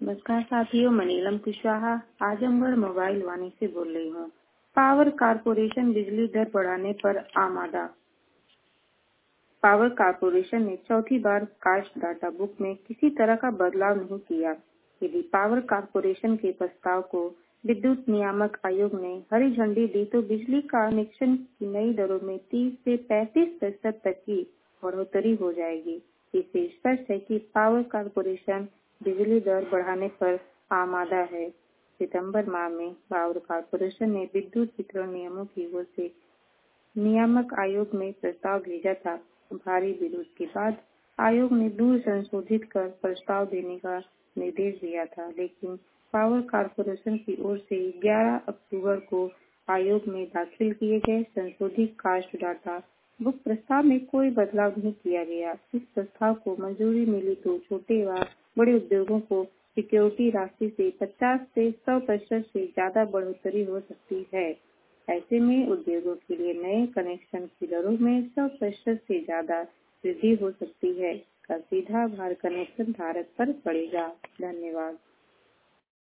नमस्कार साथियों, मैं नीलम कुशवाहा आजमगढ़ मोबाइल वाणी से बोल रही हूँ। पावर कारपोरेशन बिजली दर बढ़ाने पर आमादा। पावर कारपोरेशन ने चौथी बार कास्ट डाटा बुक में किसी तरह का बदलाव नहीं किया। यदि पावर कारपोरेशन के प्रस्ताव को विद्युत नियामक आयोग ने हरी झंडी दी तो बिजली कनेक्शन की नई दरों में 30 से 35% तक की बढ़ोतरी हो जाएगी। इससे स्पष्ट है कि पावर कारपोरेशन बिजली दर बढ़ाने पर आमादा है। सितंबर माह में पावर कारपोरेशन ने विद्युत वितरण नियमों की ओर से नियामक आयोग में प्रस्ताव भेजा था। भारी विरोध के बाद आयोग ने दूर संशोधित कर प्रस्ताव देने का निर्देश दिया था, लेकिन पावर कारपोरेशन की ओर से 11 अक्टूबर को आयोग में दाखिल किए गए संशोधित कास्ट डाटा बुक प्रस्ताव में कोई बदलाव नहीं किया गया। इस प्रस्ताव को मंजूरी मिली तो छोटे व बड़े उद्योगों को सिक्योरिटी राशि से 50 से 100% से ज्यादा बढ़ोतरी हो सकती है। ऐसे में उद्योगों के लिए नए कनेक्शन की दरों में 100% से ज्यादा वृद्धि हो सकती है। इसका सीधा भार कनेक्शन धारक पर पड़ेगा। धन्यवाद।